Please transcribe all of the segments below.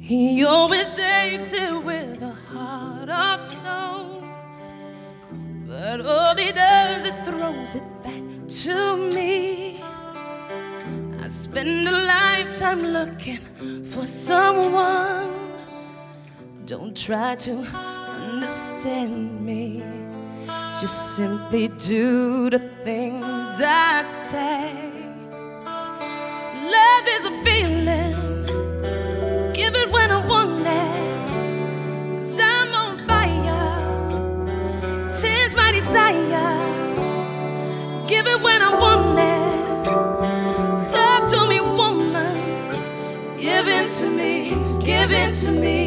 He always takes it with a heart of stone, but all he does is throws it back to me. I spend a lifetime looking for someone. Don't try to understand me, just simply do the things I say. Love is a feeling, give it when I want it, 'cause I'm on fire, 'tis my desire. Give it when I want it, talk to me woman, give it to me, give it to me.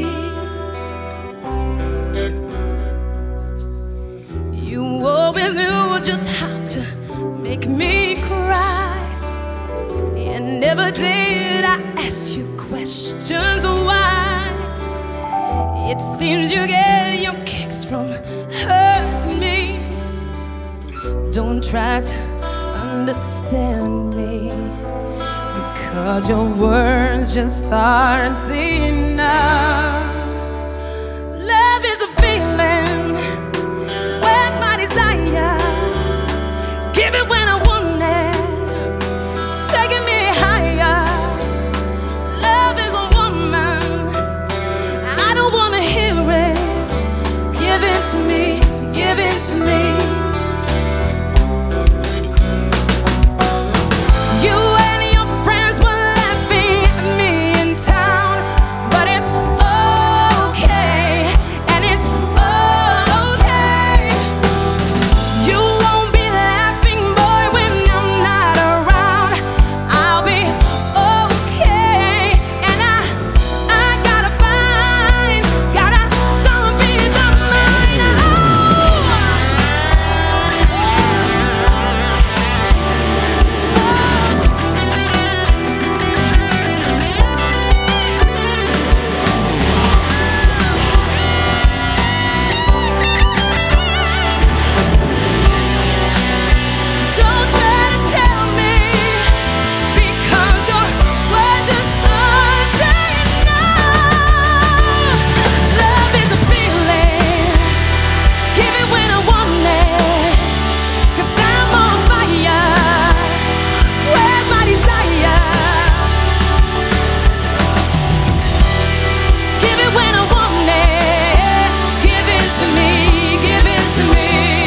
You always knew just how to make me cry, and never did I ask you questions why. It seems you get your kicks from hurting me. Don't try to understand me, because your words just aren't enough. Love is a feeling, where's my desire? Give it when I want it, taking me higher. Love is a woman, I don't wanna hear it. Give it to me, give it to me. You and your friends were laughing at me in town, but it's okay, and it's okay. You won't be laughing, boy, when I'm not around. I'll be okay, and I gotta find, some peace of mind. Don't try to tell me, because your words just aren't enough. Love is a feeling, give it when I want it, 'cause I'm on fire, where's my desire? Give it when I want it, give it to me, give it to me.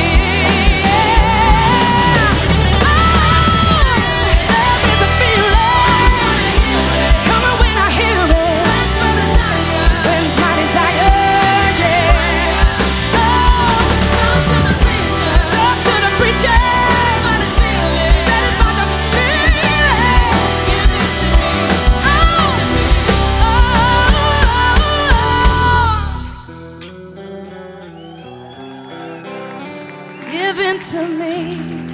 Love is a feeling, come on when I hear it. Where's my desire? Where's my desire? Yeah. Talk to the preacher, talk to the preacher. Satisfy the feeling, satisfy the feeling. Give it to me, give it to me.